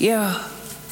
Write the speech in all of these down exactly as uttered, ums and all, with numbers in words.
Yeah.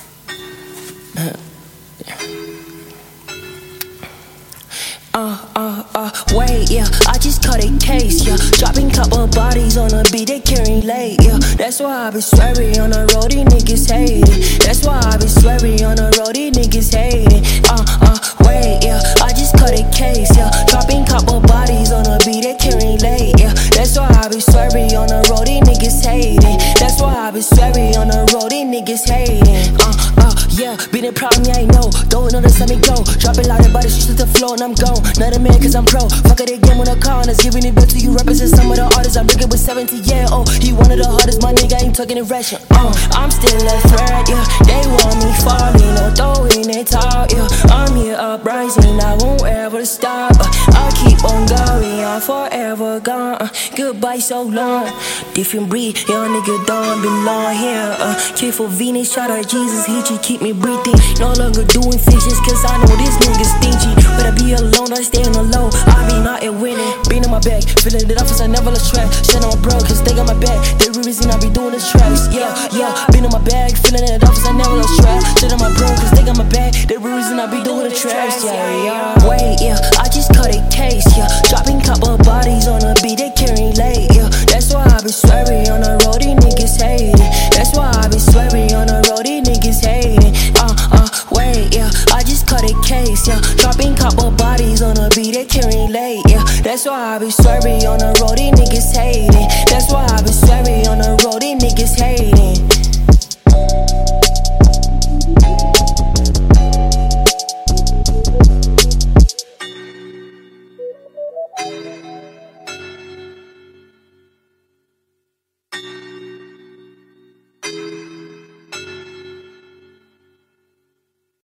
Uh, uh, uh, wait, yeah, I just caught a case, yeah. Dropping couple bodies on a beat, they carry late, yeah. That's why I been swearing on the road, these niggas hate it. That's why I been swearing on the road, these niggas hate it. Uh, uh, wait, yeah, I just caught a case, yeah. Dropping couple bodies on a beat, they carry late, yeah. That's why I been swearing on the road, these niggas hate it. That's why I been swearing on the road, these niggas hate it. Uh, uh, yeah, been a problem, yeah, I know. Don't know this, let me go. Drop it like a butter, she's to the floor and I'm gone. Not a man cause I'm pro. Fuck it again with a corners. Giving it back to you, represent some of the artists. I bring it with seventy, yeah, oh. He one of the hardest, my nigga ain't talking irrational. Uh, I'm still a threat, yeah. They want me falling, or throwing they talk, yeah. I'm here uprising, I won't ever stop. Uh, I'll keep on going, I'm forever gone. Uh, goodbye so long. Different breed, young nigga don't belong here. Uh, kid for Venus, shout out Jesus, he just keep me breathing. No longer doing fixes, cause I know this nigga stingy. But I be alone, I stay on the low. I be not in winning. Being on my back, feeling it off as I never lost track. Shit on my bro, cause they got my back. They reason I be doing the tracks. Yeah, yeah. Been on my bag, feeling it off as I never lost track. Shit on my bro, cause they got my back. They reason I be doing the tracks. Yeah, yeah. Wait, yeah. I just caught a case, yeah. Dropping couple bodies on a beat, they carry late, yeah. That's why I been swearing on the road, these niggas hate it. That's why I been swearing on the road, these niggas hate it. Uh, uh, wait, yeah. I just caught a case, yeah. Dropping couple bodies on a beat, they carry late, yeah. That's why I be swerving on the road, these niggas